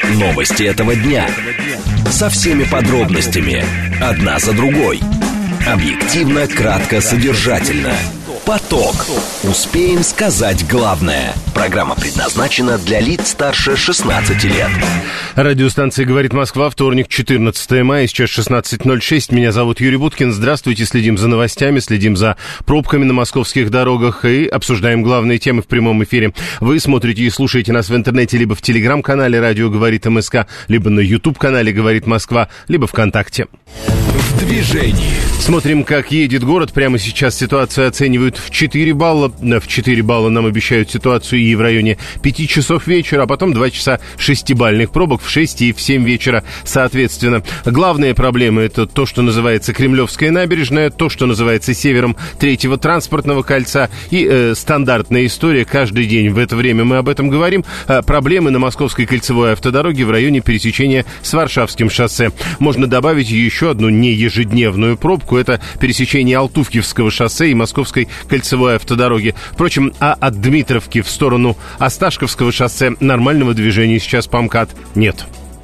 Новости этого дня. Со всеми подробностями. Одна за другой. Объективно, кратко, содержательно. Поток. Успеем сказать главное. Программа предназначена для лиц старше 16 лет. Радиостанция «Говорит Москва», вторник, 14 мая, сейчас 16:06. Меня зовут Юрий Буткин. Здравствуйте. Следим за новостями, следим за пробками на московских дорогах и обсуждаем главные темы в прямом эфире. Вы смотрите и слушаете нас в интернете либо в телеграм-канале «Радио говорит МСК», либо на YouTube-канале «Говорит Москва», либо ВКонтакте. В движении. Смотрим, как едет город. Прямо сейчас ситуацию оценивают в 4 балла. В 4 балла нам обещают ситуацию и в районе 5 часов вечера, а потом 2 часа 6-бальных пробок в 6 и в 7 вечера соответственно. Главные проблемы — это то, что называется Кремлевская набережная, то, что называется севером 3-го транспортного кольца и стандартная история. Каждый день в это время мы об этом говорим. Проблемы на Московской кольцевой автодороге в районе пересечения с Варшавским шоссе. Можно добавить еще одну неежедневную пробку. Это пересечение Алтуфьевского шоссе и Московской кольцевой автодороги. Впрочем, от Дмитровки в сторону Осташковского шоссе нормального движения сейчас по МКАД нет.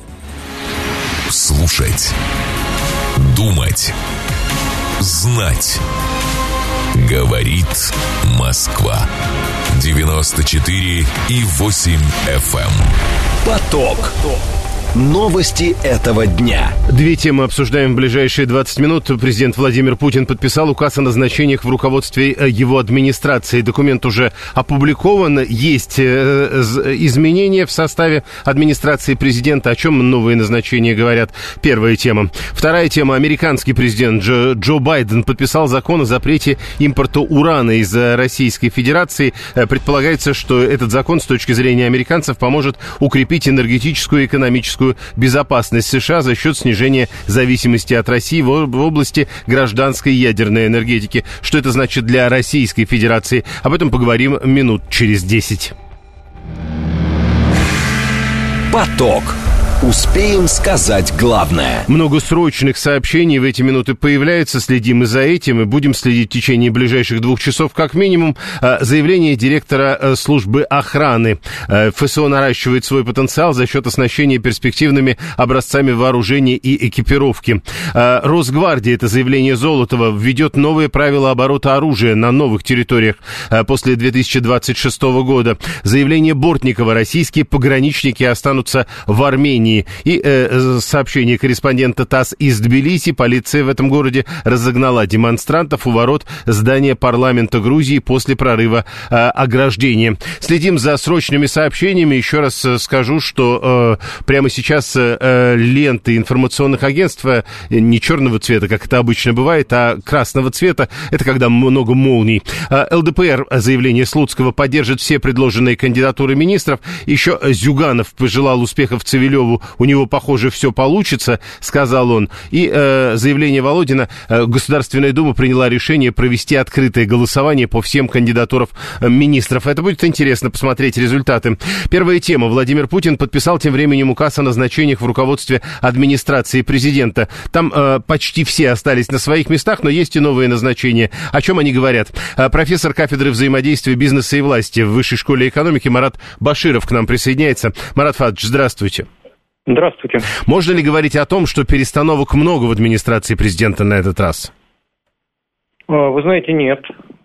Слушать. Думать. Знать. Говорит Москва. 94,8 FM. Поток. Новости этого дня. Две темы обсуждаем в ближайшие 20 минут. Президент Владимир Путин подписал указ о назначениях в руководстве его администрации. Документ уже опубликован. Есть изменения в составе администрации президента. О чем новые назначения говорят? Первая тема. Вторая тема. Американский президент Джо Байден подписал закон о запрете импорта урана из Российской Федерации. Предполагается, что этот закон с точки зрения американцев поможет укрепить энергетическую и экономическую безопасность США за счет снижения зависимости от России в области гражданской ядерной энергетики. Что это значит для Российской Федерации? Об этом поговорим минут через 10. Поток. Успеем сказать главное. Много срочных сообщений в эти минуты появляется. Следим и за этим, и будем следить в течение ближайших 2 часов как минимум. Заявление директора службы охраны. ФСО наращивает свой потенциал за счет оснащения перспективными образцами вооружения и экипировки. Росгвардия, это заявление Золотова, введет новые правила оборота оружия на новых территориях после 2026 года. Заявление Бортникова. Российские пограничники останутся в Армении. И сообщение корреспондента ТАСС из Тбилиси. Полиция в этом городе разогнала демонстрантов у ворот здания парламента Грузии после прорыва ограждения. Следим за срочными сообщениями. Еще раз скажу, что прямо сейчас ленты информационных агентств не черного цвета, как это обычно бывает, а красного цвета. Это когда много молний. ЛДПР, заявление Слуцкого, поддержит все предложенные кандидатуры министров. Еще Зюганов пожелал успехов Цивилеву. У него, похоже, все получится, сказал он. И заявление Володина. Государственная Дума приняла решение провести открытое голосование по всем кандидатурам министров. Это будет интересно посмотреть результаты. Первая тема. Владимир Путин подписал тем временем указ о назначениях в руководстве администрации президента. Там почти все остались на своих местах, но есть и новые назначения. О чем они говорят? Профессор кафедры взаимодействия бизнеса и власти в Высшей школе экономики Марат Баширов к нам присоединяется. Марат Фадович, здравствуйте. Здравствуйте. Можно ли говорить о том, что перестановок много в администрации президента на этот раз? Вы знаете, нет.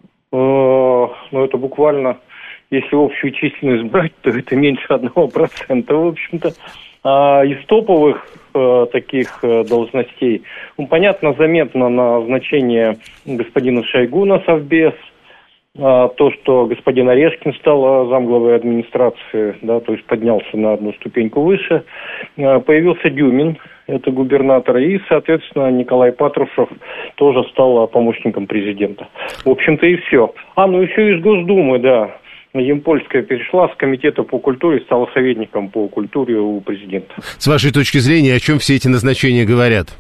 Но это буквально, если общую численность брать, то это меньше 1%. В общем-то, из топовых таких должностей, понятно, заметно назначение господина Шойгу на Совбез, то, что господин Орешкин стал замглавой администрации, да, то есть поднялся на одну ступеньку выше, появился Дюмин, это губернатор, и, соответственно, Николай Патрушев тоже стал помощником президента. В общем-то и все. Ну еще из Госдумы, да, Ямпольская перешла с комитета по культуре, стала советником по культуре у президента. С вашей точки зрения, о чем все эти назначения говорят?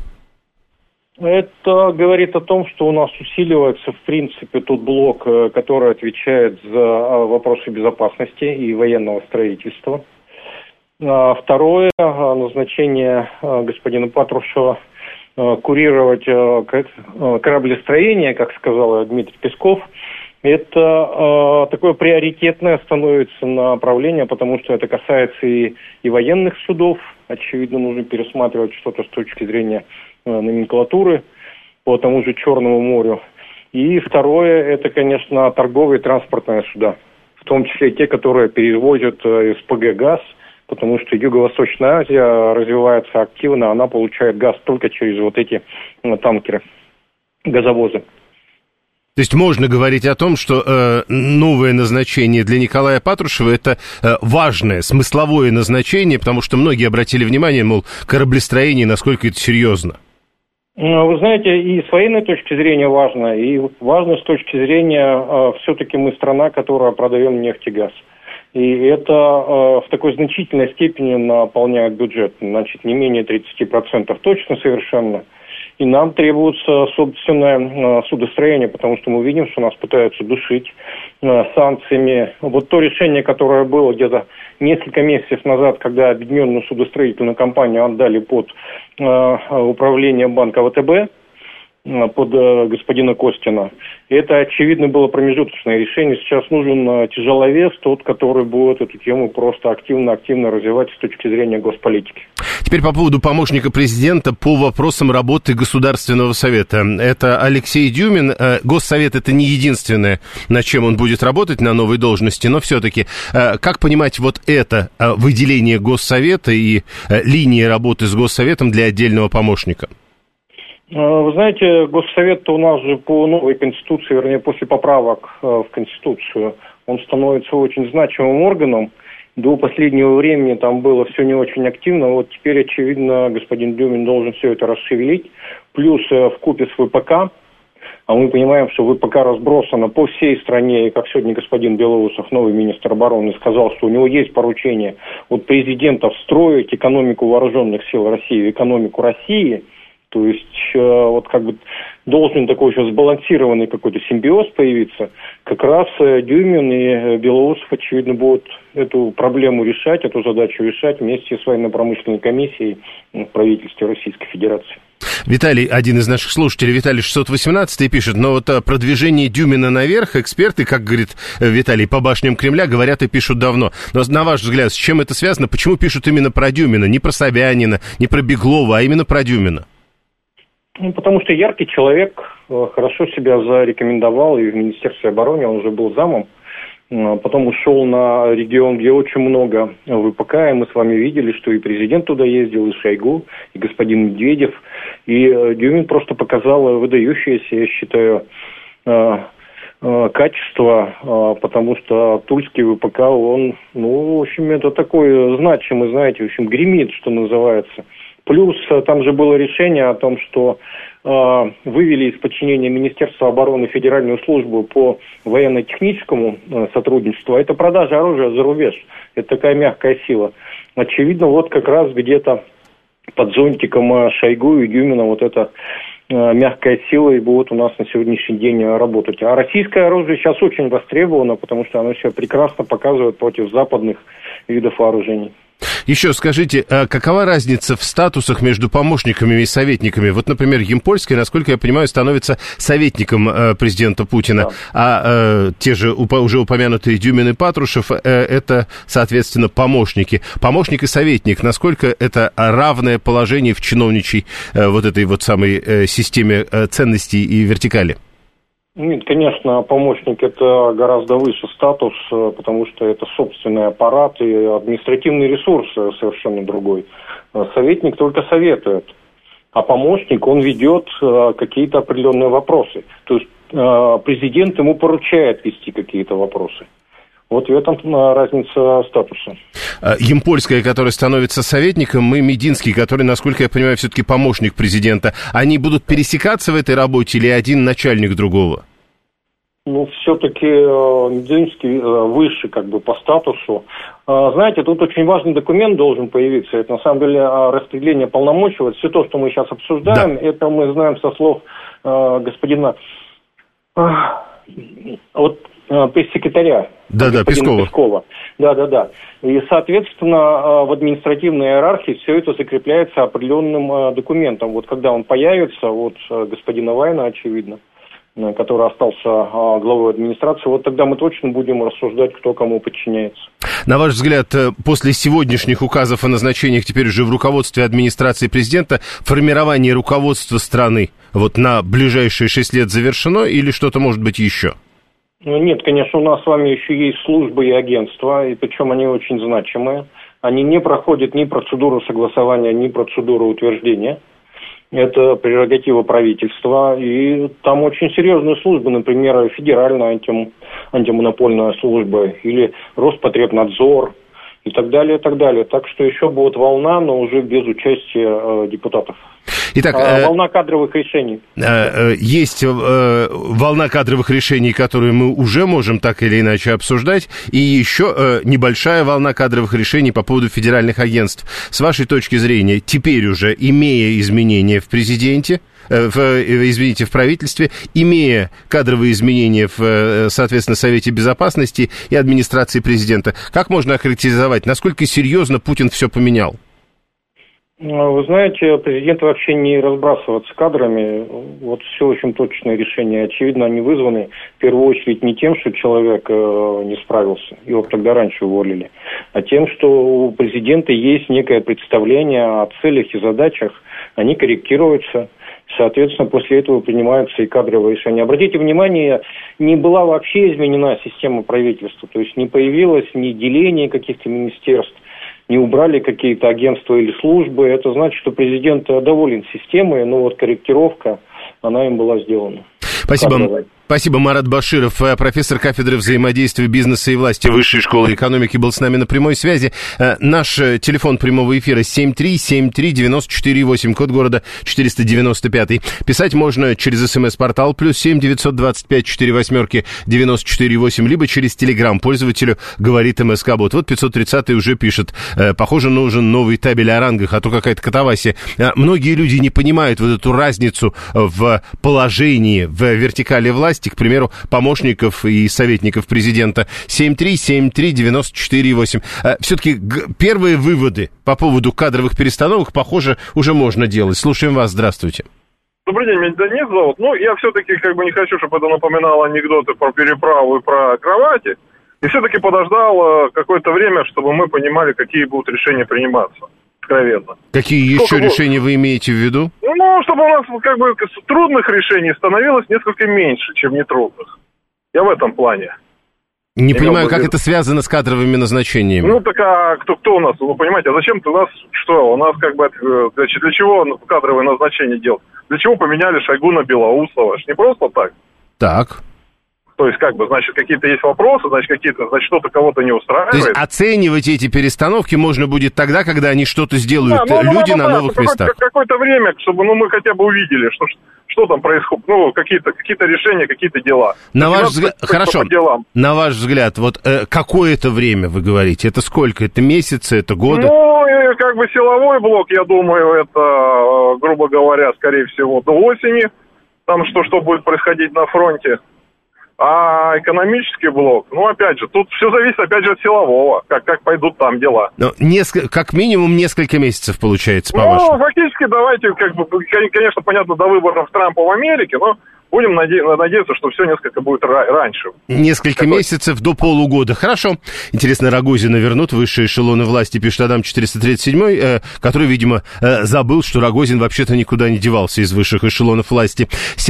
Это говорит о том, что у нас усиливается, в принципе, тот блок, который отвечает за вопросы безопасности и военного строительства. Второе, назначение господина Патрушева курировать кораблестроение, как сказал Дмитрий Песков, это такое приоритетное становится направление, потому что это касается и военных судов. Очевидно, нужно пересматривать что-то с точки зрения номенклатуры по тому же Черному морю. И второе, это, конечно, торговые и транспортные суда, в том числе те, которые перевозят СПГ газ, потому что Юго-Восточная Азия развивается активно, она получает газ только через вот эти танкеры, газовозы. То есть можно говорить о том, что новое назначение для Николая Патрушева – это важное, смысловое назначение, потому что многие обратили внимание, мол, кораблестроение, насколько это серьезно. Вы знаете, и с военной точки зрения важно, и важно с точки зрения, все-таки мы страна, которая продаем нефть и газ. И это в такой значительной степени наполняет бюджет, значит, не менее 30% точно совершенно. И нам требуется собственное судостроение, потому что мы видим, что нас пытаются душить санкциями. Вот то решение, которое было где-то несколько месяцев назад, когда объединенную судостроительную компанию отдали под управление банка ВТБ, под господина Костина. Это, очевидно, было промежуточное решение. Сейчас нужен тяжеловес, тот, который будет эту тему просто активно развивать с точки зрения госполитики. Теперь по поводу помощника президента по вопросам работы Государственного совета. Это Алексей Дюмин. Госсовет – это не единственное, над чем он будет работать на новой должности, но все-таки как понимать вот это выделение Госсовета и линии работы с Госсоветом для отдельного помощника? Вы знаете, Госсовет у нас же по новой Конституции, вернее, после поправок в Конституцию, он становится очень значимым органом. До последнего времени там было все не очень активно. Вот теперь, очевидно, господин Дюмин должен все это расшевелить. Плюс вкупе с ВПК. А мы понимаем, что ВПК разбросано по всей стране. И как сегодня господин Белоусов, новый министр обороны, сказал, что у него есть поручение от президента встроить экономику вооруженных сил России в экономику России. То есть вот как бы должен такой еще сбалансированный какой-то симбиоз появиться. Как раз Дюмин и Белоусов, очевидно, будут эту проблему решать, эту задачу решать вместе с военно-промышленной комиссией в правительстве Российской Федерации. Виталий, один из наших слушателей, Виталий 618, пишет, но вот продвижение Дюмина наверх эксперты, как говорит Виталий, по башням Кремля говорят и пишут давно. Но на ваш взгляд, с чем это связано? Почему пишут именно про Дюмина? Не про Собянина, не про Беглова, а именно про Дюмина? Потому что яркий человек, хорошо себя зарекомендовал и в Министерстве обороны, он уже был замом, потом ушел на регион, где очень много ВПК, и мы с вами видели, что и президент туда ездил, и Шойгу, и господин Медведев, и Дюмин просто показал выдающееся, я считаю, качество, потому что тульский ВПК, он, в общем, это такой значимый, знаете, в общем, гремит, что называется. Плюс там же было решение о том, что вывели из подчинения Министерства обороны Федеральную службу по военно-техническому сотрудничеству. Это продажа оружия за рубеж. Это такая мягкая сила. Очевидно, вот как раз где-то под зонтиком Шойгу и Дюмина вот эта мягкая сила и будет у нас на сегодняшний день работать. А российское оружие сейчас очень востребовано, потому что оно себя прекрасно показывает против западных видов вооружений. Еще скажите, какова разница в статусах между помощниками и советниками? Вот, например, Ямпольский, насколько я понимаю, становится советником президента Путина, да. А те же уже упомянутые Дюмин и Патрушев, это, соответственно, помощники. Помощник и советник, насколько это равное положение в чиновничьей вот этой вот самой системе ценностей и вертикали? Нет, конечно, помощник – это гораздо выше статус, потому что это собственный аппарат и административный ресурс совершенно другой. Советник только советует, а помощник, он ведет какие-то определенные вопросы. То есть президент ему поручает вести какие-то вопросы. Вот в этом разница статуса. Ямпольская, которая становится советником, и Мединский, который, насколько я понимаю, все-таки помощник президента, они будут пересекаться в этой работе или один начальник другого? Все-таки Мединский выше как бы по статусу. Знаете, тут очень важный документ должен появиться. Это на самом деле распределение полномочий. Вот все то, что мы сейчас обсуждаем, да. Это мы знаем со слов господина пресс-секретаря. Да, Пескова. Да. И, соответственно, в административной иерархии все это закрепляется определенным документом. Вот когда он появится, господина Вайна, очевидно, который остался главой администрации, вот тогда мы точно будем рассуждать, кто кому подчиняется. На ваш взгляд, после сегодняшних указов о назначениях теперь уже в руководстве администрации президента формирование руководства страны вот на ближайшие 6 лет завершено или что-то может быть еще? Нет, конечно, у нас с вами еще есть службы и агентства, и причем они очень значимые. Они не проходят ни процедуру согласования, ни процедуру утверждения. Это прерогатива правительства, и там очень серьезные службы, например, Федеральная антимонопольная служба или Роспотребнадзор и так далее, и так далее. Так что еще будет волна, но уже без участия депутатов. Итак, волна кадровых решений. Есть волна кадровых решений, которые мы уже можем так или иначе обсуждать, и еще небольшая волна кадровых решений по поводу федеральных агентств. С вашей точки зрения, теперь уже, имея изменения в президенте, в правительстве, имея кадровые изменения в, соответственно, Совете Безопасности и администрации президента, как можно охарактеризовать, насколько серьезно Путин все поменял? Вы знаете, президент вообще не разбрасывается кадрами. Вот все очень точное решение. Очевидно, они вызваны в первую очередь не тем, что человек не справился, его тогда раньше уволили, а тем, что у президента есть некое представление о целях и задачах, они корректируются. Соответственно, после этого принимаются и кадровые решения. Обратите внимание, не была вообще изменена система правительства, то есть не появилось ни деление каких-то министерств, не убрали какие-то агентства или службы. Это значит, что президент доволен системой, но вот корректировка, она им была сделана. Спасибо. Спасибо, Марат Баширов, профессор кафедры взаимодействия бизнеса и власти Высшей школы экономики, был с нами на прямой связи. Наш телефон прямого эфира 7373948, код города 495. Писать можно через СМС-портал +7 925 48 948, либо через Телеграм пользователю говорит МСК-бот. Вот 530-й уже пишет: похоже, нужен новый табель о рангах, а то какая-то катавасия. Многие люди не понимают вот эту разницу в положении, в вертикали власти, к примеру, помощников и советников президента. 7373948. Все-таки первые выводы по поводу кадровых перестановок, похоже, уже можно делать. Слушаем вас. Здравствуйте. Добрый день, меня Денис зовут. Я все-таки не хочу, чтобы это напоминало анекдоты про переправу и про кровати. И все-таки подождал какое-то время, чтобы мы понимали, какие будут решения приниматься. Откровенно. Какие еще решения вы имеете в виду? Чтобы у нас трудных решений становилось несколько меньше, чем нетрудных. Я в этом плане. Не понимаю, как это связано с кадровыми назначениями. Кто у нас? Вы понимаете, а зачем-то у нас что? У нас для чего кадровые назначения делать? Для чего поменяли Шойгу на Белоусова? Не просто так. Так. То есть, значит, какие-то есть вопросы, значит, что-то кого-то не устраивает. То есть оценивать эти перестановки можно будет тогда, когда они что-то сделают, люди на новых местах. Какое-то время, чтобы мы хотя бы увидели, что там происходит, какие-то решения, какие-то дела. На ваш взгляд, хорошо, на ваш взгляд, какое-то время, вы говорите, это сколько? Это месяцы, это годы? Силовой блок, я думаю, это, грубо говоря, скорее всего, до осени, там что будет происходить на фронте. А экономический блок, опять же, тут все зависит, опять же, от силового, как пойдут там дела. Как минимум несколько месяцев, получается, по-вашему. Фактически, давайте, конечно, понятно, до выборов Трампа в Америке, но будем надеяться, что все несколько будет раньше. Несколько месяцев до полугода. Хорошо. Интересно, Рогозина вернут высшие эшелоны власти, пишет Адам 437, который, видимо, забыл, что Рогозин вообще-то никуда не девался из высших эшелонов власти.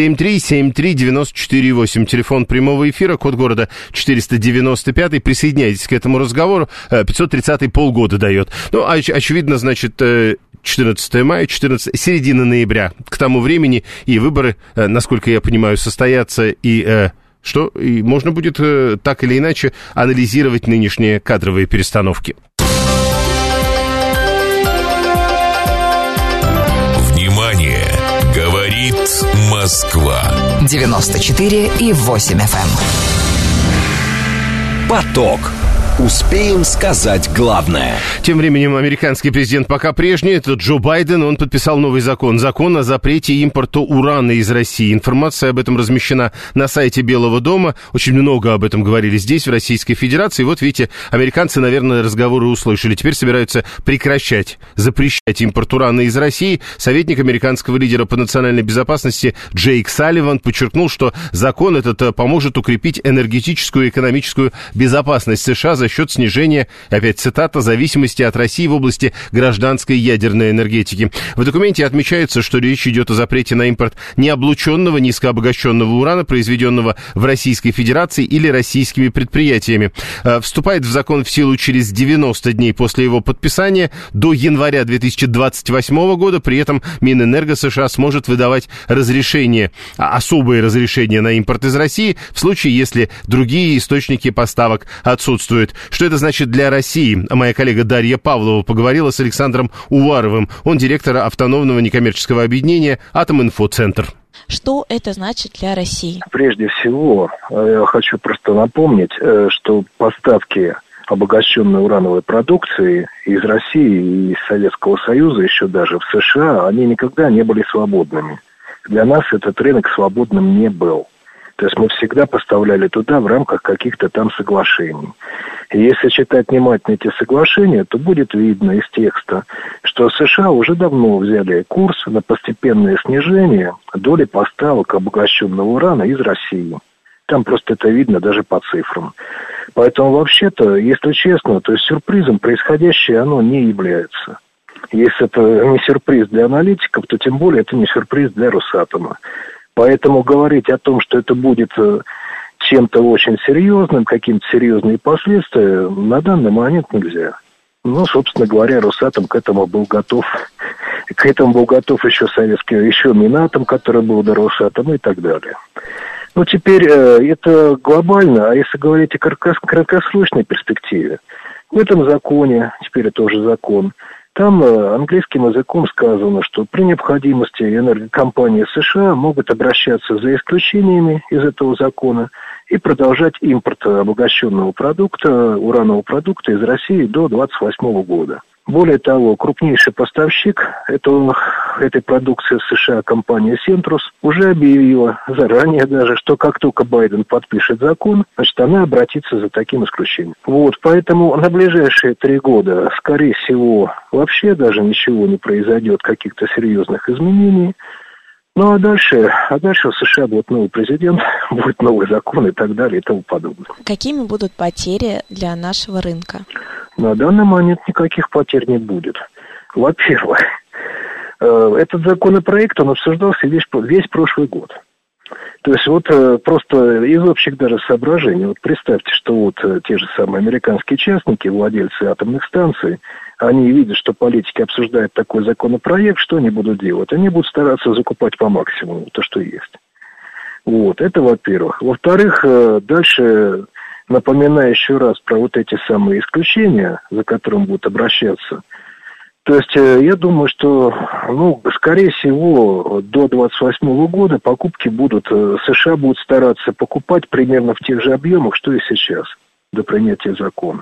7373948, телефон прямого эфира, код города 495. Присоединяйтесь к этому разговору. 530-й полгода дает. Очевидно, значит, 14 мая, середина ноября. К тому времени и выборы, насколько я понимаю, состоятся, и можно будет так или иначе анализировать нынешние кадровые перестановки. Внимание! Говорит Москва. 94,8 FM. Поток. Успеем сказать главное. Тем временем американский президент пока прежний, это Джо Байден, он подписал новый закон. Закон о запрете импорта урана из России. Информация об этом размещена на сайте Белого дома. Очень много об этом говорили здесь, в Российской Федерации. Вот видите, американцы, наверное, разговоры услышали. Теперь собираются запрещать импорт урана из России. Советник американского лидера по национальной безопасности Джейк Салливан подчеркнул, что закон этот поможет укрепить энергетическую и экономическую безопасность США за счет снижения, опять цитата, зависимости от России в области гражданской ядерной энергетики. В документе отмечается, что речь идет о запрете на импорт необлученного, низкообогащенного урана, произведенного в Российской Федерации или российскими предприятиями. Вступает в закон в силу через 90 дней после его подписания до января 2028 года. При этом Минэнерго США сможет выдавать особые разрешения на импорт из России в случае, если другие источники поставок отсутствуют. Что это значит для России? Моя коллега Дарья Павлова поговорила с Александром Уваровым. Он директор автономного некоммерческого объединения «Атоминфоцентр». Что это значит для России? Прежде всего, я хочу просто напомнить, что поставки обогащенной урановой продукции из России и из Советского Союза, еще даже в США, они никогда не были свободными. Для нас этот рынок свободным не был. То есть мы всегда поставляли туда в рамках каких-то там соглашений. И если читать внимательно эти соглашения, то будет видно из текста, что США уже давно взяли курс на постепенное снижение доли поставок обогащенного урана из России. Там просто это видно даже по цифрам. Поэтому вообще-то, если честно, то есть сюрпризом происходящее оно не является. Если это не сюрприз для аналитиков, то тем более это не сюрприз для Росатома. Поэтому говорить о том, что это будет чем-то очень серьезным, каким-то серьезные последствия, на данный момент нельзя. Ну, собственно говоря, Росатом к этому был готов. К этому был готов еще Минатом, который был до Росатома и так далее. Ну, теперь это глобально, а если говорить о краткосрочной перспективе, в этом законе, теперь это уже закон, там английским языком сказано, что при необходимости энергокомпании США могут обращаться за исключениями из этого закона и продолжать импорт обогащенного продукта, уранового продукта из России до 2028 года. Более того, крупнейший поставщик этой продукции в США, компания Centrus, уже объявила заранее даже, что как только Байден подпишет закон, значит, она обратится за таким исключением. Вот, поэтому на ближайшие 3 года, скорее всего, вообще даже ничего не произойдет, каких-то серьезных изменений. Ну, а дальше в США будет новый президент, будет новый закон и так далее и тому подобное. Какими будут потери для нашего рынка? На данный момент никаких потерь не будет. Во-первых, этот законопроект, он обсуждался весь прошлый год. То есть вот просто из общих даже соображений, вот представьте, что вот те же самые американские частники, владельцы атомных станций, они видят, что политики обсуждают такой законопроект, что они будут делать? Они будут стараться закупать по максимуму то, что есть. Вот, это во-первых. Во-вторых, дальше, напоминаю еще раз про вот эти самые исключения, за которым будут обращаться. То есть я думаю, что, скорее всего, до 2028 года покупки США будут стараться покупать примерно в тех же объемах, что и сейчас, до принятия закона.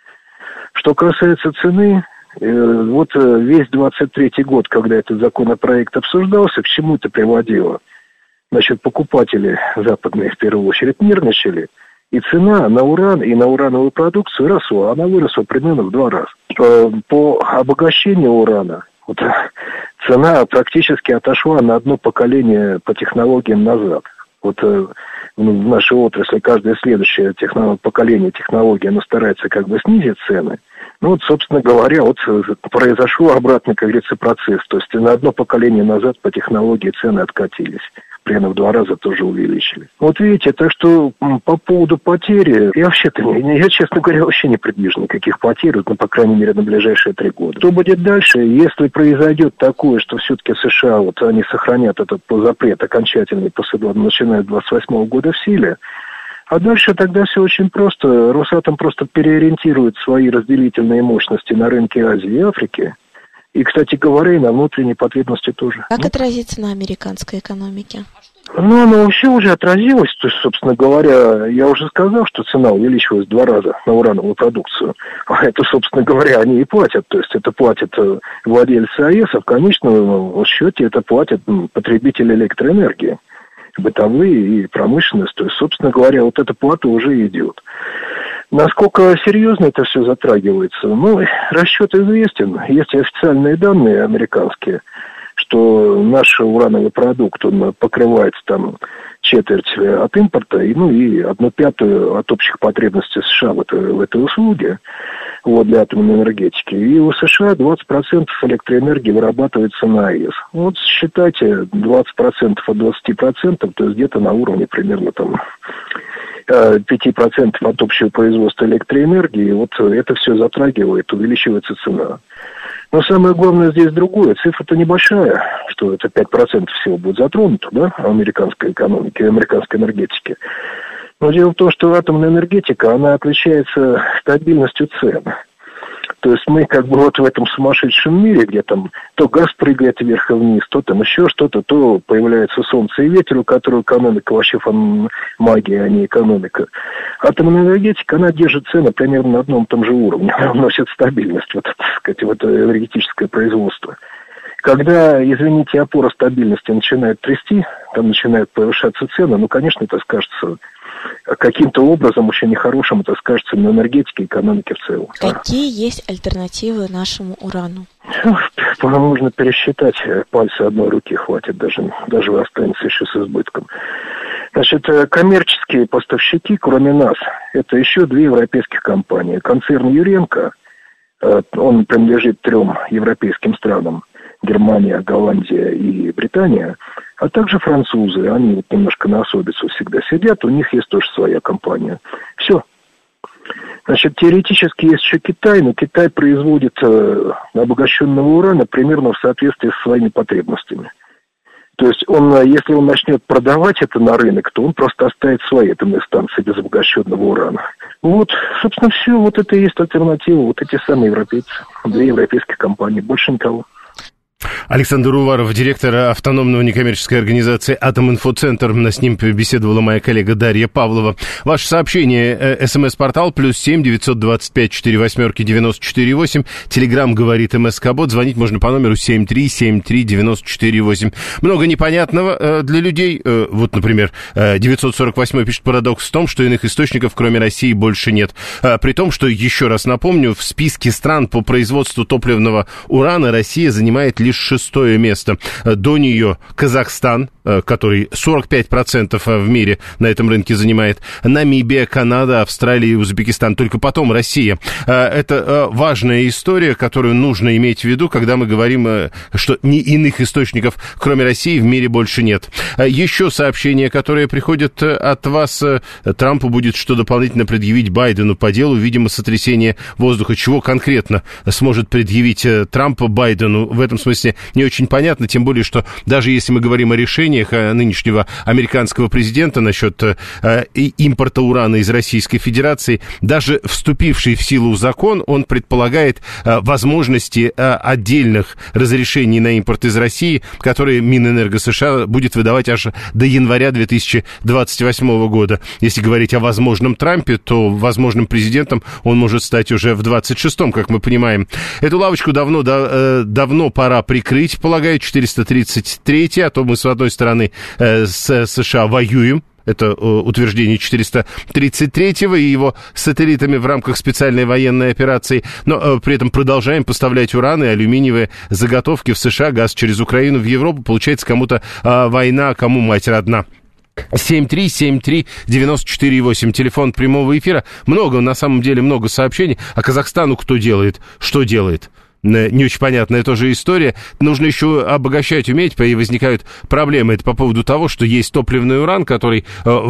Что касается цены, вот весь 23-й год, когда этот законопроект обсуждался, к чему это приводило? Значит, покупатели западные в первую очередь нервничали, и цена на уран и на урановую продукцию росла. Она выросла примерно в 2 раза. По обогащению урана цена практически отошла на одно поколение по технологиям назад. Вот в нашей отрасли каждое следующее поколение технологий, оно старается снизить цены. Собственно говоря, произошел обратный, как говорится, процесс. То есть на одно поколение назад по технологии цены откатились. Примерно в 2 раза тоже увеличили. Вот видите, так что по поводу потери, я, честно говоря, вообще не предвижу никаких потерь, по крайней мере, на ближайшие 3 года. Что будет дальше, если произойдет такое, что все-таки США, они сохранят этот запрет окончательный, начиная с 28 года в силе, а дальше тогда все очень просто. Росатом просто переориентирует свои разделительные мощности на рынке Азии и Африки. И, кстати говоря, и на внутренней потребности тоже. Как отразится на американской экономике? Ну, оно все уже отразилось. То есть, собственно говоря, я уже сказал, что цена увеличилась 2 раза на урановую продукцию. А это, собственно говоря, они и платят. То есть, это платят владельцы АЭС, а в конечном счете это платят потребители электроэнергии, бытовые и промышленность. То есть, собственно говоря, вот эта плата уже идет. Насколько серьезно это все затрагивается? Ну, расчет известен. Есть официальные данные американские, что наш урановый продукт, он покрывает там четверть от импорта, и 1/5 от общих потребностей США в этой услуге, вот, для атомной энергетики. И у США 20% электроэнергии вырабатывается на АЭС. Вот считайте 20% от 20%, то есть где-то на уровне примерно там 5% от общего производства электроэнергии. Вот это все затрагивает, увеличивается цена. Но самое главное здесь другое. Цифра-то небольшая, что это 5% всего будет затронуто, да, американской экономики, американской энергетики. Но дело в том, что атомная энергетика, она отличается стабильностью цен. То есть мы как бы вот в этом сумасшедшем мире, где там то газ прыгает вверх и вниз, то там еще что-то, то появляется солнце и ветер, у которого экономика вообще магия, а не экономика. Атомная энергетика, она держит цены примерно на одном и том же уровне. Она вносит стабильность в это энергетическое производство. Когда, извините, опора стабильности начинает трясти, там начинают повышаться цены, ну, конечно, это скажется каким-то образом очень нехорошим, это скажется на энергетике и экономике в целом. Какие есть альтернативы нашему урану? По-моему, нужно пересчитать, пальцы одной руки хватит, даже останется еще с избытком. Значит, коммерческие поставщики, кроме нас, это еще 2 европейских компании. Концерн Юренко, он принадлежит 3 европейским странам, Германия, Голландия и Британия, а также французы. Они вот немножко на особицу всегда сидят, у них есть тоже своя компания. Все. Значит, теоретически есть еще Китай, но Китай производит обогащенного урана примерно в соответствии с своими потребностями. То есть если он начнет продавать это на рынок, то он просто оставит свои атомные станции без обогащенного урана. Вот, собственно, все. Вот это и есть альтернатива. Вот эти самые европейцы. 2 европейских компании. Больше никого. Александр Уваров, директор автономного некоммерческой организации «Атоминфоцентр». С ним беседовала моя коллега Дарья Павлова. Ваше сообщение, СМС-портал +7 925 48 94 8. Телеграм говорит МСК-бот. Звонить можно по номеру 7373 94 8. Много непонятного для людей. Вот, например, 948 пишет: парадокс в том, что иных источников, кроме России, больше нет. При том, что, еще раз напомню, в списке стран по производству топливного урана Россия занимает лишь 6-е место. До нее Казахстан, который 45% в мире на этом рынке занимает, Намибия, Канада, Австралия и Узбекистан. Только потом Россия. Это важная история, которую нужно иметь в виду, когда мы говорим, что ни иных источников, кроме России, в мире больше нет. Еще сообщение, которое приходит от вас: Трампу будет что дополнительно предъявить Байдену по делу, видимо, сотрясение воздуха. Чего конкретно сможет предъявить Трамп Байдену? В этом смысле не очень понятно, тем более, что даже если мы говорим о решениях нынешнего американского президента насчет импорта урана из Российской Федерации, даже вступивший в силу закон, он предполагает возможности отдельных разрешений на импорт из России, которые Минэнерго США будет выдавать аж до января 2028 года. Если говорить о возможном Трампе, то возможным президентом он может стать уже в 26-м, как мы понимаем. Эту лавочку давно пора прикрыть, полагаю, 433-й, а то мы, с одной стороны, с США воюем. Это утверждение 433-го и его сателлитами в рамках специальной военной операции. Но при этом продолжаем поставлять уран и алюминиевые заготовки в США, газ через Украину в Европу. Получается, кому-то война, а кому мать родна. 7373948, телефон прямого эфира. На самом деле много сообщений. А Казахстану кто делает? Что делает? Не очень понятная тоже история. Нужно еще обогащать уметь, и возникают проблемы. Это по поводу того, что есть топливный уран, который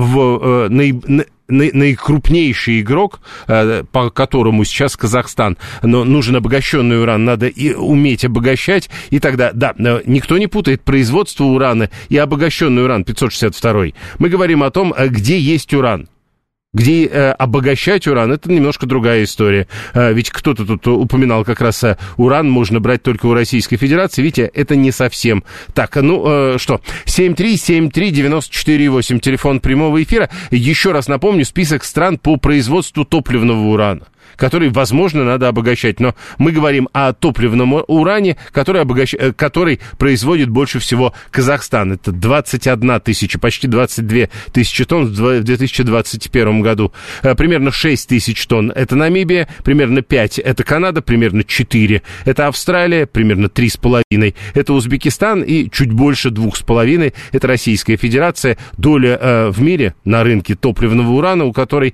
наикрупнейший игрок, по которому сейчас Казахстан. Но нужен обогащенный уран, надо и уметь обогащать. И тогда, да, никто не путает производство урана и обогащенный уран 562. Мы говорим о том, где есть уран. Где обогащать уран, это немножко другая история. Ведь кто-то тут упоминал как раз уран можно брать только у Российской Федерации. Видите, это не совсем так. Что, 7373948, телефон прямого эфира. Еще раз напомню, список стран по производству топливного урана, который, возможно, надо обогащать. Но мы говорим о топливном уране, который производит больше всего Казахстан. Это 21 тысяча, почти 22 тысячи тонн в 2021 году. Примерно 6 тысяч тонн – это Намибия, примерно 5 – это Канада, примерно 4 – это Австралия, примерно 3,5 – это Узбекистан и чуть больше 2,5 – это Российская Федерация. Доля в мире на рынке топливного урана, у которой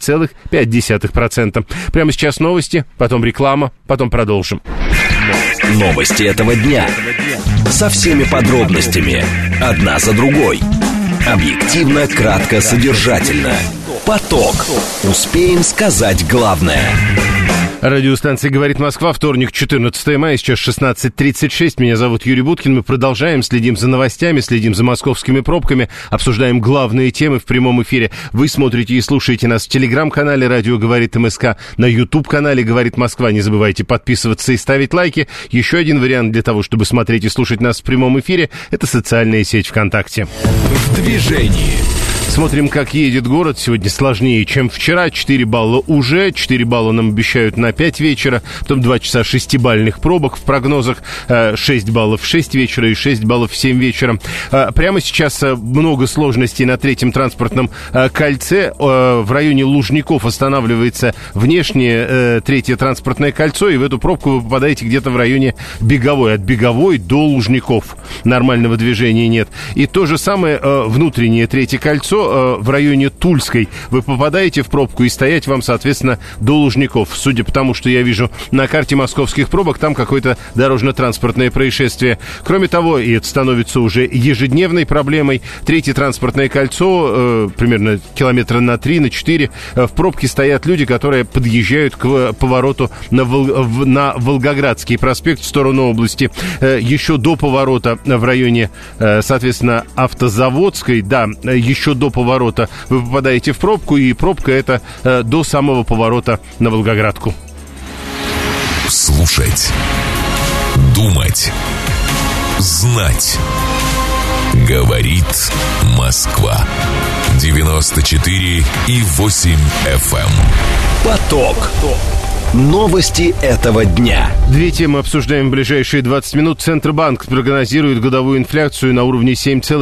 5,5%. Прямо сейчас новости, потом реклама, потом продолжим. Новости этого дня. Со всеми подробностями. Одна за другой. Объективно, кратко, содержательно. Поток. Успеем сказать главное. Радиостанция «Говорит Москва», вторник, 14 мая, сейчас 16:36. Меня зовут Юрий Буткин. Мы продолжаем, следим за новостями, следим за московскими пробками, обсуждаем главные темы в прямом эфире. Вы смотрите и слушаете нас в телеграм-канале «Радио говорит МСК», на YouTube-канале «Говорит Москва». Не забывайте подписываться и ставить лайки. Еще один вариант для того, чтобы смотреть и слушать нас в прямом эфире, это социальная сеть ВКонтакте. В движении. Смотрим, как едет город. Сегодня сложнее, чем вчера. 4 балла уже. 4 балла нам обещают на 5 вечера. Потом 2 часа 6-бальных пробок в прогнозах. 6 баллов в 6 вечера и 6 баллов в 7 вечера. Прямо сейчас много сложностей на третьем транспортном кольце. В районе Лужников останавливается внешнее третье транспортное кольцо. И в эту пробку вы попадаете где-то в районе Беговой. От Беговой до Лужников. Нормального движения нет. И то же самое внутреннее третье кольцо в районе Тульской. Вы попадаете в пробку и стоять вам, соответственно, до Лужников. Судя по тому, что я вижу на карте московских пробок, там какое-то дорожно-транспортное происшествие. Кроме того, и это становится уже ежедневной проблемой, третье транспортное кольцо, примерно километра на 3-4, в пробке стоят люди, которые подъезжают к повороту на Волгоградский проспект в сторону области. Еще до поворота в районе, соответственно, Автозаводской, да, еще до поворота вы попадаете в пробку, и пробка это до самого поворота на Волгоградку. Слушать, думать, знать. Говорит Москва. 94,8 FM. Поток. Новости этого дня. Две темы обсуждаем в ближайшие 20 минут. Центробанк прогнозирует годовую инфляцию на уровне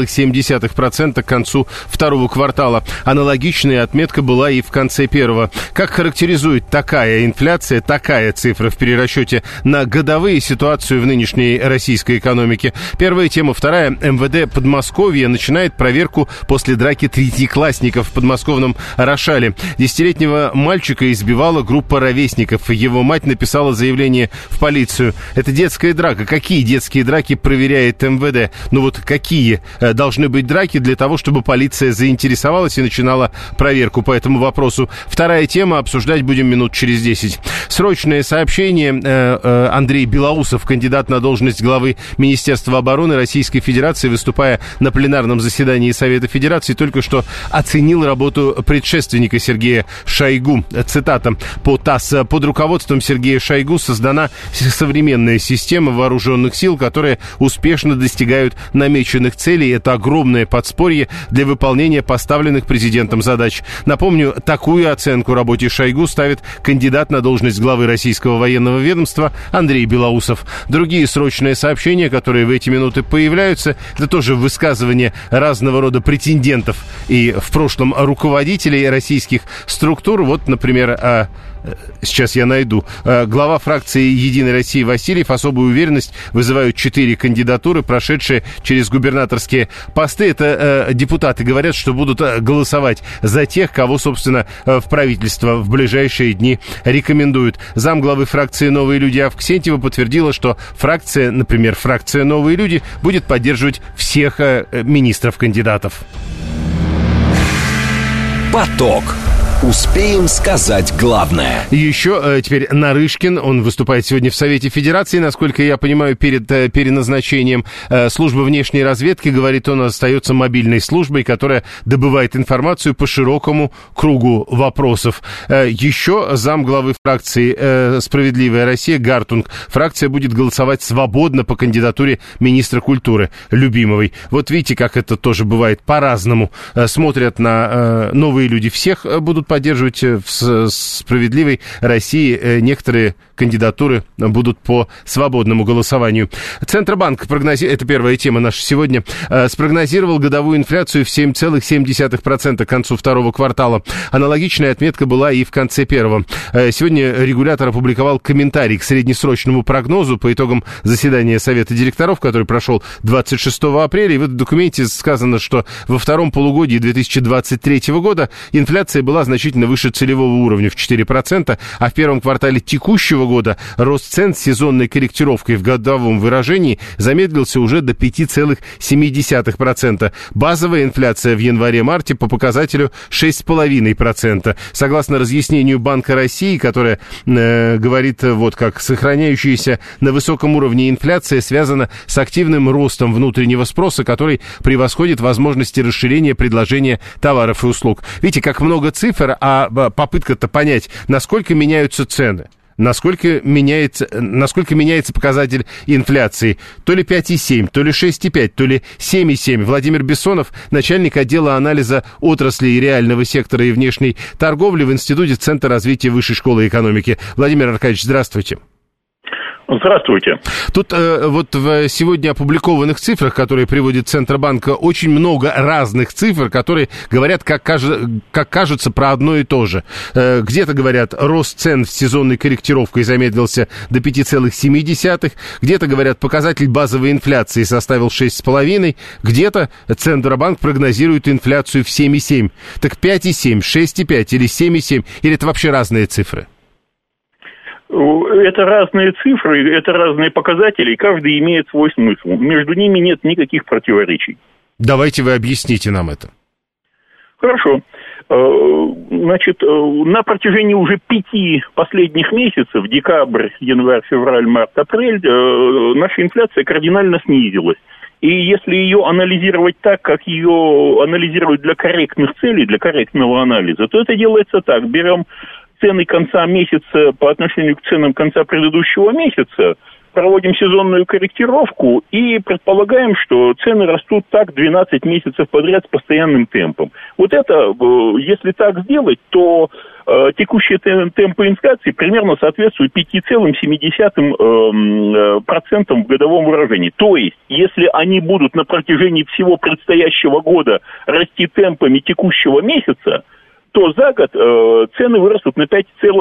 7,7% к концу второго квартала. Аналогичная отметка была и в конце первого. Как характеризует такая инфляция, такая цифра в перерасчете на годовые ситуацию в нынешней российской экономике? Первая тема. Вторая. МВД Подмосковья начинает проверку после драки третьеклассников в подмосковном Рошале. 10-летнего мальчика избивала группа ровесников. Его мать написала заявление в полицию. Это детская драка. Какие детские драки проверяет МВД? Ну вот какие должны быть драки для того, чтобы полиция заинтересовалась и начинала проверку по этому вопросу? Вторая тема. Обсуждать будем минут через 10. Срочное сообщение. Андрей Белоусов, кандидат на должность главы Министерства обороны Российской Федерации, выступая на пленарном заседании Совета Федерации, только что оценил работу предшественника Сергея Шойгу. Цитата по ТАСС. Под руководством Сергея Шойгу создана современная система вооруженных сил, которые успешно достигают намеченных целей. Это огромное подспорье для выполнения поставленных президентом задач. Напомню, такую оценку работе Шойгу ставит кандидат на должность главы Российского военного ведомства Андрей Белоусов. Другие срочные сообщения, которые в эти минуты появляются, это тоже высказывания разного рода претендентов и в прошлом руководителей российских структур. Вот, например, сейчас я найду. Глава фракции «Единой России» Васильев. Особую уверенность вызывают 4 кандидатуры, прошедшие через губернаторские посты. Это депутаты говорят, что будут голосовать за тех, кого, собственно, в правительство в ближайшие дни рекомендуют. Замглавы фракции «Новые люди» Авксентьева подтвердила, что фракция, например, фракция «Новые люди» будет поддерживать всех министров-кандидатов. Поток. Успеем сказать главное. Еще теперь Нарышкин, он выступает сегодня в Совете Федерации, насколько я понимаю, перед переназначением. Служба внешней разведки, говорит он, остается мобильной службой, которая добывает информацию по широкому кругу вопросов. Еще замглавы фракции «Справедливая Россия» Гартунг. Фракция будет голосовать свободно по кандидатуре министра культуры Любимовой. Вот видите, как это тоже бывает по-разному. Смотрят на новые люди, всех будут поддерживать в «Справедливой России». Некоторые кандидатуры будут по свободному голосованию. Центробанк, это первая тема наша сегодня, спрогнозировал годовую инфляцию в 7,7% к концу второго квартала. Аналогичная отметка была и в конце первого. Сегодня регулятор опубликовал комментарий к среднесрочному прогнозу по итогам заседания Совета директоров, который прошел 26 апреля. И в этом документе сказано, что во втором полугодии 2023 года инфляция была значительно выше целевого уровня в 4%, а в первом квартале текущего года рост цен с сезонной корректировкой в годовом выражении замедлился уже до 5,7%. Базовая инфляция в январе-марте по показателю 6,5%. Согласно разъяснению Банка России, которое говорит, вот как, сохраняющаяся на высоком уровне инфляция связана с активным ростом внутреннего спроса, который превосходит возможности расширения предложения товаров и услуг. Видите, как много цифр, а попытка-то понять, насколько меняются цены. Насколько меняется показатель инфляции. То ли 5,7, то ли 6,5, то ли 7,7. Владимир Бессонов, начальник отдела анализа отраслей реального сектора и внешней торговли в Институте Центра развития Высшей школы экономики. Владимир Аркадьевич, здравствуйте. Здравствуйте. Тут вот в сегодня опубликованных цифрах, которые приводит Центробанк, очень много разных цифр, которые говорят, как кажется, про одно и то же. Где-то говорят, рост цен с сезонной корректировкой замедлился до 5,7, где-то говорят, показатель базовой инфляции составил 6,5, где-то Центробанк прогнозирует инфляцию в 7,7. Так 5,7, 6,5 или 7,7, или это вообще разные цифры? Это разные цифры, это разные показатели, и каждый имеет свой смысл. Между ними нет никаких противоречий. Давайте вы объясните нам это. Хорошо. Значит, на протяжении уже 5 последних месяцев, декабрь, январь, февраль, март, апрель, наша инфляция кардинально снизилась. И если ее анализировать так, как ее анализируют для корректных целей, для корректного анализа, то это делается так. Берем цены конца месяца по отношению к ценам конца предыдущего месяца, проводим сезонную корректировку и предполагаем, что цены растут так 12 месяцев подряд с постоянным темпом. Вот это, если так сделать, то текущие темпы инфляции примерно соответствуют 5,7% в годовом выражении. То есть, если они будут на протяжении всего предстоящего года расти темпами текущего месяца, то за год цены вырастут на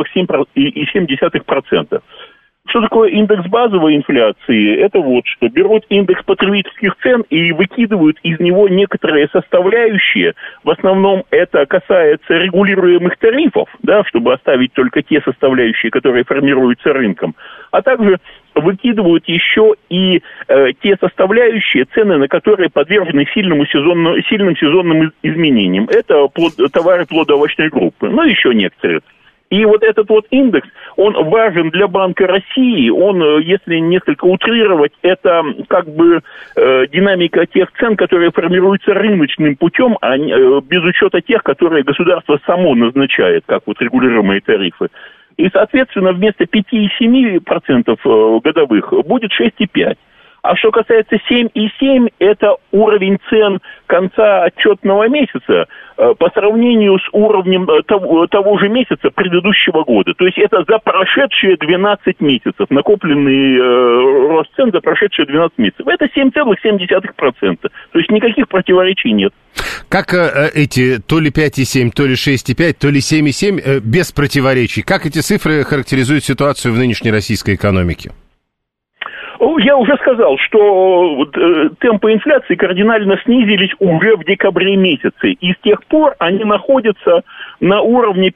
5,7%. Что такое индекс базовой инфляции? Это вот что. Берут индекс потребительских цен и выкидывают из него некоторые составляющие. В основном это касается регулируемых тарифов, да, чтобы оставить только те составляющие, которые формируются рынком. А также выкидывают еще и те составляющие, цены на которые подвержены сильным сезонным изменениям. Это товары плодоовощной группы, но еще некоторые. И вот этот вот индекс, он важен для Банка России, он, если несколько утрировать, это как бы динамика тех цен, которые формируются рыночным путем, а без учета тех, которые государство само назначает, как вот регулируемые тарифы. И, соответственно, вместо 5,7% годовых будет 6,5%. А что касается 7,7, это уровень цен конца отчетного месяца по сравнению с уровнем того же месяца предыдущего года. То есть это за прошедшие 12 месяцев, накопленный рост цен за прошедшие 12 месяцев. Это 7,7%. То есть никаких противоречий нет. Как эти то ли 5,7, то ли 6,5, то ли 7,7 без противоречий? Как эти цифры характеризуют ситуацию в нынешней российской экономике? Я уже сказал, что темпы инфляции кардинально снизились уже в декабре месяце. И с тех пор они находятся на уровне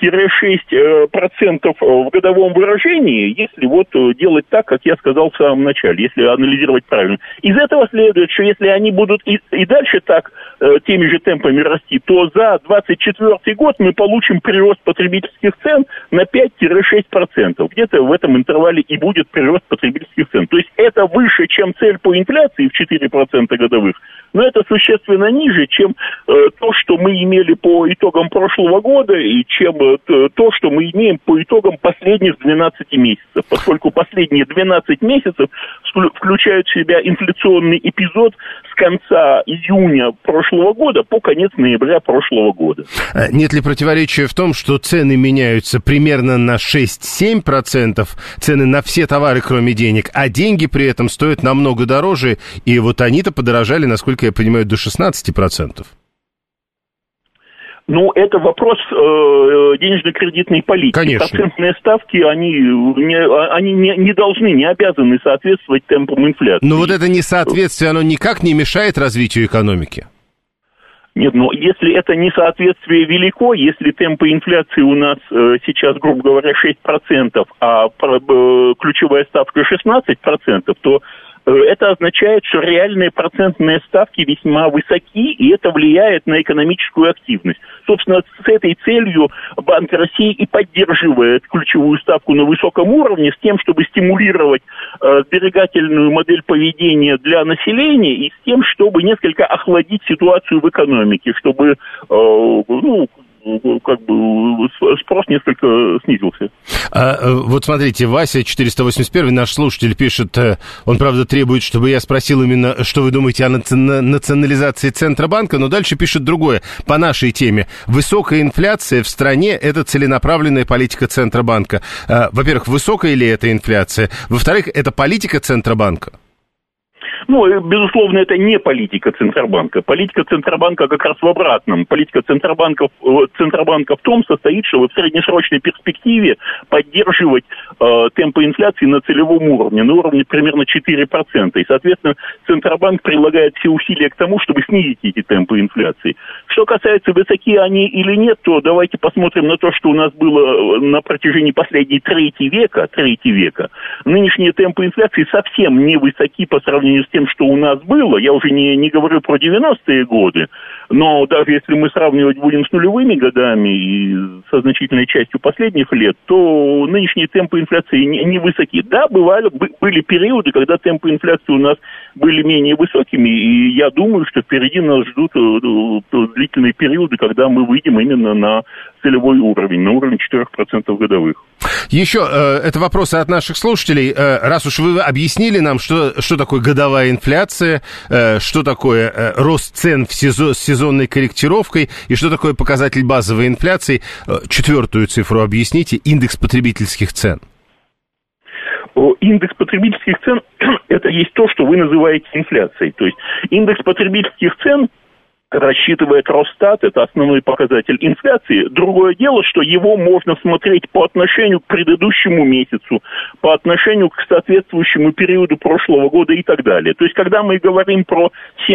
5-6% в годовом выражении, если вот делать так, как я сказал в самом начале, если анализировать правильно. Из этого следует, что если они будут и дальше так теми же темпами расти, то за 2024 год мы получим прирост потребительских цен на 5-6%. Где-то в этом интервале и будет прирост потребительских цен. То есть это выше, чем цель по инфляции в 4% годовых, но это существенно ниже, чем то, что мы имели по итогам прошлого года, и чем то, что мы имеем по итогам последних 12 месяцев. Поскольку последние 12 месяцев включают в себя инфляционный эпизод с конца июня прошлого года по конец ноября прошлого года. Нет ли противоречия в том, что цены меняются примерно на 6-7%, цены на все товары, кроме денег, а деньги при этом стоят намного дороже, и вот они-то подорожали, насколько я понимаю, до 16%? Ну, это вопрос денежно-кредитной политики. Конечно. Процентные ставки, они не должны, не обязаны соответствовать темпам инфляции. Но вот это несоответствие, оно никак не мешает развитию экономики? Нет, но если это несоответствие велико, если темпы инфляции у нас сейчас, грубо говоря, 6%, а ключевая ставка 16%, то это означает, что реальные процентные ставки весьма высоки, и это влияет на экономическую активность. Собственно, с этой целью Банк России и поддерживает ключевую ставку на высоком уровне, с тем, чтобы стимулировать сберегательную модель поведения для населения, и с тем, чтобы несколько охладить ситуацию в экономике, чтобы, спрос несколько снизился. Вот смотрите, Вася 481, наш слушатель, пишет, он, правда, требует, чтобы я спросил именно, что вы думаете о национализации Центробанка, но дальше пишет другое, по нашей теме. Высокая инфляция в стране – это целенаправленная политика Центробанка. Во-первых, высокая ли это инфляция? Во-вторых, это политика Центробанка? Ну, безусловно, это не политика Центробанка. Политика Центробанка как раз в обратном. Политика Центробанка в том состоит, что в среднесрочной перспективе поддерживать темпы инфляции на целевом уровне, на уровне примерно 4%. И, соответственно, Центробанк прилагает все усилия к тому, чтобы снизить эти темпы инфляции. Что касается, высоки они или нет, то давайте посмотрим на то, что у нас было на протяжении последней трети века. Нынешние темпы инфляции совсем не высоки по сравнению с тем, что у нас было. Я уже не говорю про 90-е годы, но даже если мы сравнивать будем с нулевыми годами и со значительной частью последних лет, то нынешние темпы инфляции не высоки. Да, были периоды, когда темпы инфляции у нас были менее высокими, и я думаю, что впереди нас ждут длительные периоды, когда мы выйдем именно на целевой уровень, на уровень 4% годовых. Еще, это вопросы от наших слушателей. Раз уж вы объяснили нам, что такое годовая инфляция, что такое рост цен с сезонной корректировкой и что такое показатель базовой инфляции, четвертую цифру объясните, индекс потребительских цен. Индекс потребительских цен – это есть то, что вы называете инфляцией. То есть индекс потребительских цен рассчитывает Росстат, это основной показатель инфляции. Другое дело, что его можно смотреть по отношению к предыдущему месяцу, по отношению к соответствующему периоду прошлого года и так далее. То есть, когда мы говорим про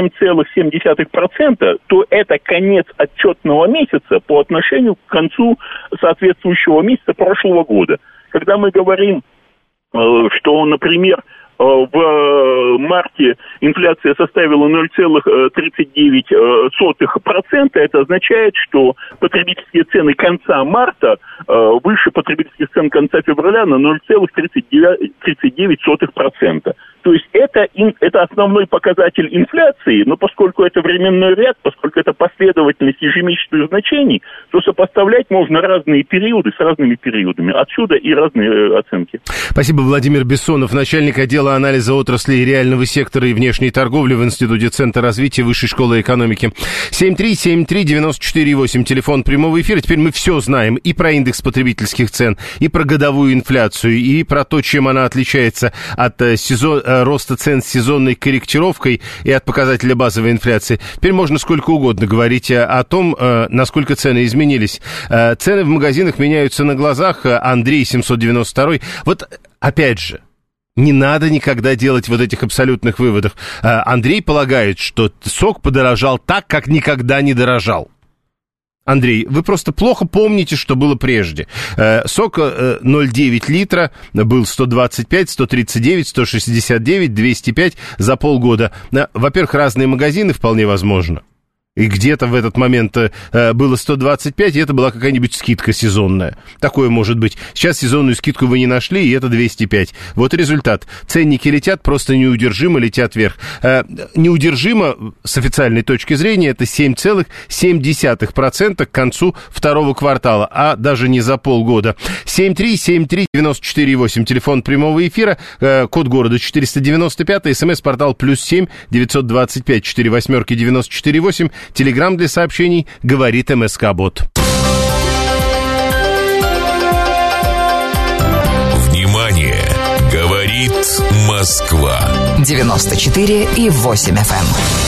7,7%, то это конец отчетного месяца по отношению к концу соответствующего месяца прошлого года. Когда мы говорим, что, например, в марте инфляция составила 0,39%. Это означает, что потребительские цены конца марта выше потребительских цен конца февраля на 0,39%. То есть это основной показатель инфляции, но поскольку это временной ряд, поскольку это последовательность ежемесячных значений, то сопоставлять можно разные периоды с разными периодами. Отсюда и разные оценки. Спасибо, Владимир Бессонов, начальник отдела анализа отраслей реального сектора и внешней торговли в Институте Центра развития Высшей школы экономики. 7373948, телефон прямого эфира. Теперь мы все знаем и про индекс потребительских цен, и про годовую инфляцию, и про то, чем она отличается от роста цен с сезонной корректировкой и от показателя базовой инфляции. Теперь можно сколько угодно говорить о том, насколько цены изменились. Цены в магазинах меняются на глазах. Андрей 792. Вот опять же, не надо никогда делать вот этих абсолютных выводов. Андрей полагает, что сок подорожал так, как никогда не дорожал. Андрей, вы просто плохо помните, что было прежде. Сок 0,9 литра был 125, 139, 169, 205 за полгода. Во-первых, разные магазины, вполне возможно. и где-то в этот момент было 125, и это была какая-нибудь скидка сезонная. Такое может быть. Сейчас сезонную скидку вы не нашли, и это 205. Вот результат. Ценники летят, просто неудержимо летят вверх. Неудержимо, с официальной точки зрения, это 7,7% к концу второго квартала, а даже не за полгода. 7373948, телефон прямого эфира, код города 495, смс-портал +7 925 48 948. Телеграм для сообщений «Говорит МСК-бот». Внимание! Говорит Москва. 94,8 FM.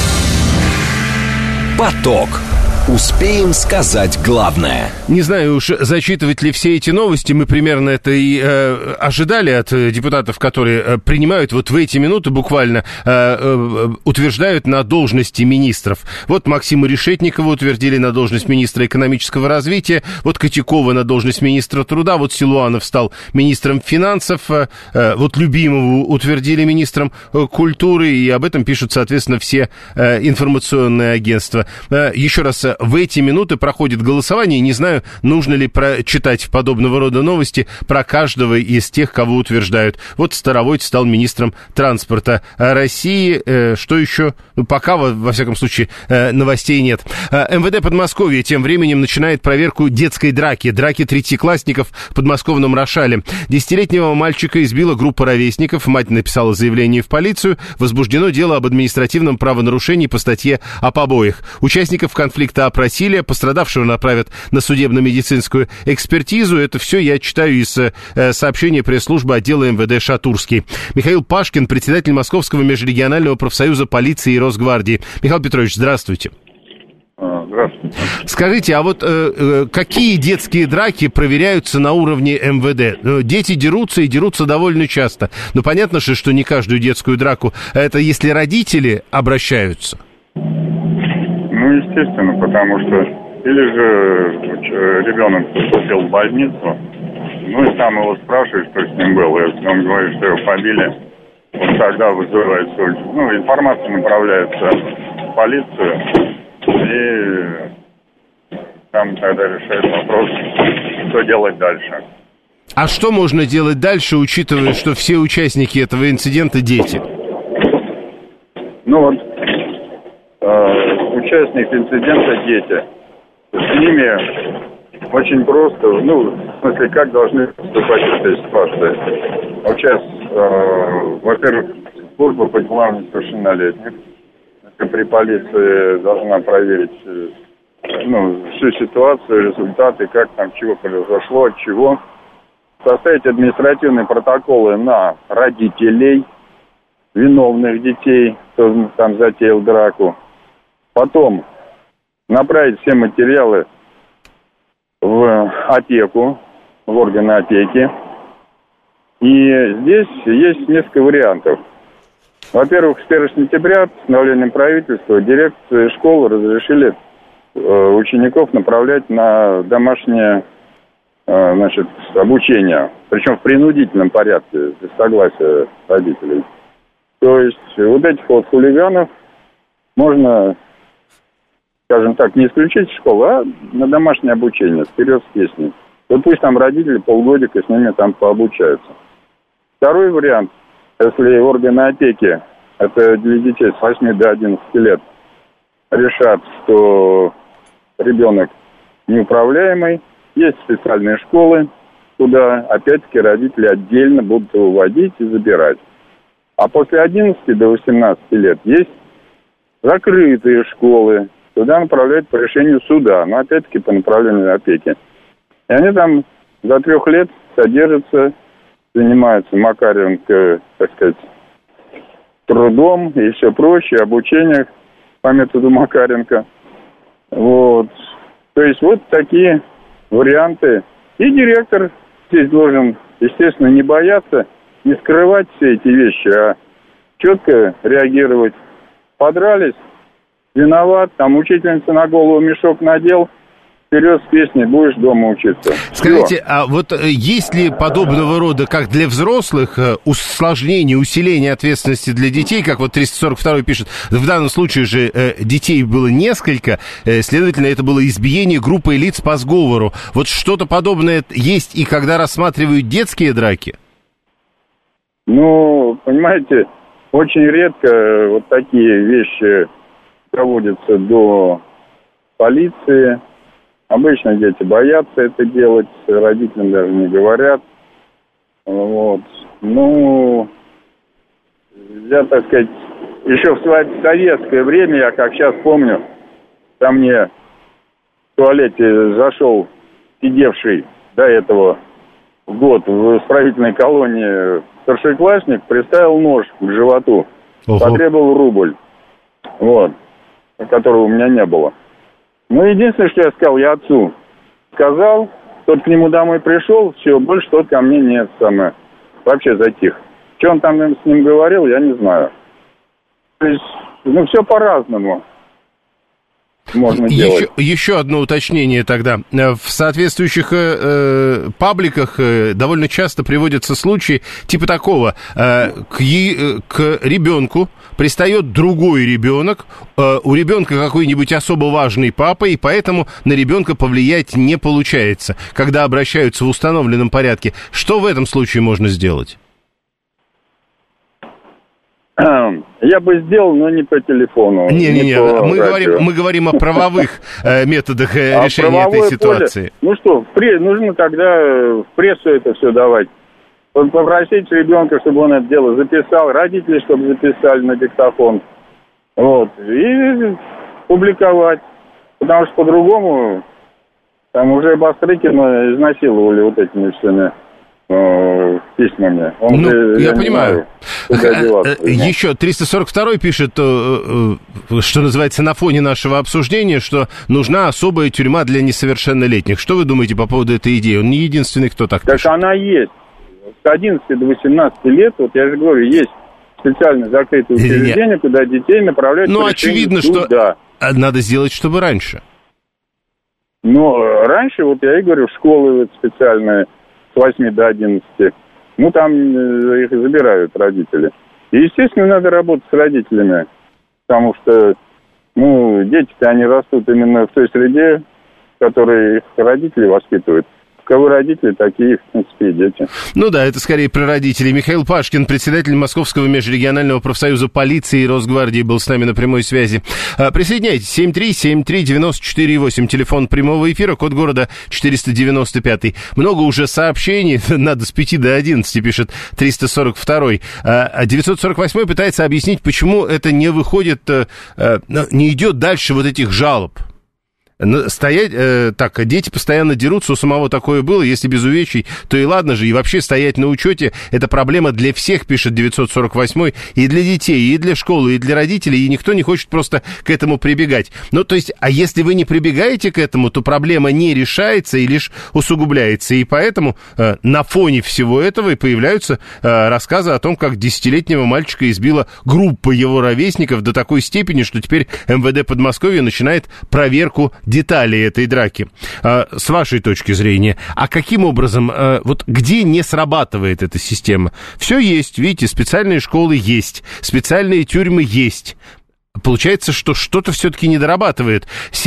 Поток. Успеем сказать главное. Не знаю уж, зачитывать ли все эти новости. Мы примерно это и ожидали от депутатов, которые принимают вот в эти минуты буквально, утверждают на должности министров. Вот Максима Решетникова утвердили на должность министра экономического развития, вот Котякова на должность министра труда, вот Силуанов стал министром финансов, вот Любимову утвердили министром культуры, и об этом пишут, соответственно, все информационные агентства. Еще раз, в эти минуты проходит голосование. Не знаю, нужно ли прочитать подобного рода новости про каждого из тех, кого утверждают. Вот Старовойт стал министром транспорта России. Что еще? Ну, пока, во всяком случае, новостей нет. МВД Подмосковья тем временем начинает проверку детской драки третьеклассников в подмосковном Рошале. 10-летнего мальчика избила группа ровесников. Мать написала заявление в полицию. Возбуждено дело об административном правонарушении по статье о побоях. Участников конфликта опросили, пострадавшего направят на судебно-медицинскую экспертизу. Это все я читаю из сообщения пресс-службы отдела МВД Шатурский. Михаил Пашкин, председатель Московского межрегионального профсоюза полиции и Росгвардии. Михаил Петрович, здравствуйте. Здравствуйте. Скажите, а вот какие детские драки проверяются на уровне МВД? Дети дерутся и дерутся довольно часто. Но понятно же, что не каждую детскую драку. Это если родители обращаются? Ну, естественно, потому что или же ребенок поступил в больницу, ну и там его спрашивают, что с ним было, если он говорит, что его побили, вот тогда вызывается, ну, информация направляется в полицию, и там тогда решает вопрос, что делать дальше. А что можно делать дальше, учитывая, что все участники этого инцидента дети? Ну вот, участники инцидента дети. С ними очень просто, ну, в смысле, как должны поступать в этой ситуации. Вот сейчас, во-первых, служба по делам несовершеннолетних. При полиции должна проверить, ну, всю ситуацию, результаты, как там, чего произошло, от чего. Составить административные протоколы на родителей виновных детей, кто там затеял драку. Потом направить все материалы в опеку, в органы опеки. И здесь есть несколько вариантов. Во-первых, с 1 сентября постановлением правительства дирекции школ разрешили учеников направлять на домашнее, значит, обучение. Причем в принудительном порядке, без согласия родителей. То есть вот этих вот хулиганов можно, скажем так, не исключить из школы, а на домашнее обучение, вперед с песней. Вот пусть там родители полгодика с ними там пообучаются. Второй вариант, если органы опеки, это для детей с 8 до 11 лет, решат, что ребенок неуправляемый, есть специальные школы, куда, опять-таки, родители отдельно будут его водить и забирать. А после 11 до 18 лет есть закрытые школы, туда направляют по решению суда, но опять-таки по направлению опеки. И они там до 3 лет содержатся, занимаются Макаренко, так сказать, трудом и все прочее, обучением по методу Макаренко. Вот. То есть вот такие варианты. И директор здесь должен, естественно, не бояться, не скрывать все эти вещи, а четко реагировать. Подрались, виноват, там учительница на голову мешок надел, вперед с песней, будешь дома учиться. Скажите, Всё. а вот есть ли подобного рода, как для взрослых, усложнение, усиление ответственности для детей, как вот 342 пишет, в данном случае же детей было несколько, следовательно, это было избиение группой лиц по сговору. Вот что-то подобное есть и когда рассматривают детские драки? Ну, понимаете, очень редко вот такие вещи доводятся до полиции. Обычно дети боятся это делать, родителям даже не говорят. Вот. Ну, я, так сказать, еще в советское время, я как сейчас помню, ко мне в туалете зашел сидевший до этого год в исправительной колонии старшеклассник, приставил нож к животу, потребовал рубль, вот, которого у меня не было. Ну, единственное, что я сказал, я отцу сказал, тот к нему домой пришел, все, больше тот ко мне не вообще затих. Что он там с ним говорил, я не знаю. То есть, ну, все по-разному можно делать. Еще одно уточнение тогда. В соответствующих пабликах довольно часто приводятся случаи типа такого. К ребенку пристает другой ребенок, у ребенка какой-нибудь особо важный папа, и поэтому на ребенка повлиять не получается, когда обращаются в установленном порядке. Что в этом случае можно сделать? Я бы сделал, но не по телефону. Мы говорим о правовых методах решения этой ситуации. Ну что, нужно тогда в прессу это все давать. Попросить ребенка, чтобы он это дело записал, родителей, чтобы записали на диктофон. Вот. И публиковать. Потому что по-другому там уже Бастрыкина изнасиловали вот этими всеми письмами. Я понимаю. Еще 342 пишет, что называется, на фоне нашего обсуждения, что нужна особая тюрьма для несовершеннолетних. Что вы думаете по поводу этой идеи? Он не единственный, кто так пишет. Так она есть. С 11 до 18 лет, вот я же говорю, есть специально закрытые учреждения, куда детей направляют. Ну, очевидно, что надо сделать, чтобы раньше. Ну, раньше, вот я и говорю, школы вот специальные с 8 до 11. Ну, там их забирают родители. И, естественно, надо работать с родителями, потому что, ну, дети-то, они растут именно в той среде, в которой их родители воспитывают. Кого родители, такие, в принципе, и дети. Ну да, это скорее про родителей. Михаил Пашкин, председатель Московского межрегионального профсоюза полиции и Росгвардии, был с нами на прямой связи. Присоединяйтесь. 7373948, телефон прямого эфира, код города 495. Много уже сообщений, надо с 5 до 11, пишет 342. 948 пытается объяснить, почему это не выходит, не идет дальше вот этих жалоб. Стоять, так, дети постоянно дерутся, у самого такое было, если без увечий, то и ладно же, и вообще стоять на учете, это проблема для всех, пишет 948, и для детей, и для школы, и для родителей, и никто не хочет просто к этому прибегать. Ну, то есть, а если вы не прибегаете к этому, то проблема не решается и лишь усугубляется, и поэтому на фоне всего этого и появляются рассказы о том, как 10-летнего мальчика избила группа его ровесников до такой степени, что теперь МВД Подмосковья начинает проверку деталей этой драки. С вашей точки зрения, а каким образом, вот где не срабатывает эта система? Все есть, видите, специальные школы есть, специальные тюрьмы есть. Получается, что что-то все-таки не дорабатывает.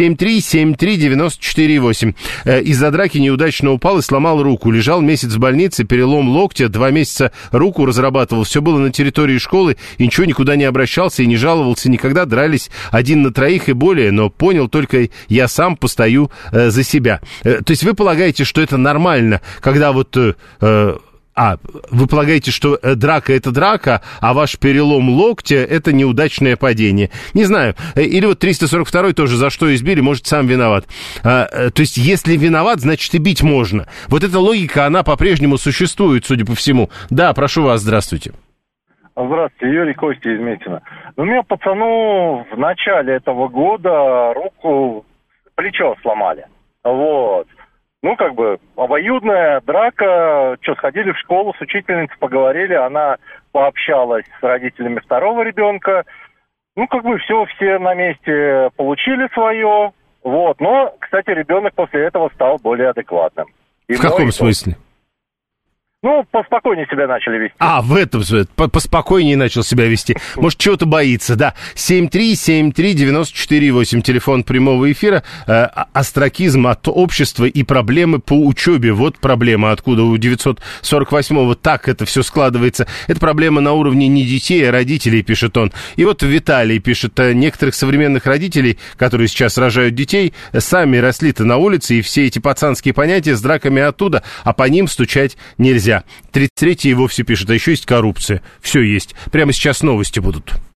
7373948. Из-за драки неудачно упал и сломал руку. Лежал месяц в больнице, перелом локтя, 2 месяца руку разрабатывал. Все было на территории школы, и ничего никуда не обращался и не жаловался никогда. Дрались 1 на 3 и более, но понял только я сам постою за себя. То есть вы полагаете, что это нормально, когда вот... вы полагаете, что драка – это драка, а ваш перелом локтя – это неудачное падение? Не знаю. Или вот 342-й тоже за что избили, может, сам виноват. То есть, если виноват, значит, и бить можно. Вот эта логика, она по-прежнему существует, судя по всему. Да, прошу вас, здравствуйте. Здравствуйте, Юрий, Костя из Метина. У меня пацану в начале этого года руку, плечо сломали. Вот. Ну, как бы, обоюдная драка, сходили в школу, с учительницей поговорили, она пообщалась с родителями второго ребенка. Ну, как бы, все на месте получили свое, Вот, но, кстати, ребенок после этого стал более адекватным. В каком смысле? Ну, поспокойнее себя начали вести. В этом смысле. Поспокойнее начал себя вести. Может, чего-то боится, да. 7373948, телефон прямого эфира. Остракизм от общества и проблемы по учебе. Вот проблема, откуда у 948-го так это все складывается. Это проблема на уровне не детей, а родителей, пишет он. И вот Виталий пишет, некоторых современных родителей, которые сейчас рожают детей, сами росли-то на улице, и все эти пацанские понятия с драками оттуда, а по ним стучать нельзя. 33-й и вовсе пишет, а еще есть коррупция. Все есть. Прямо сейчас новости будут.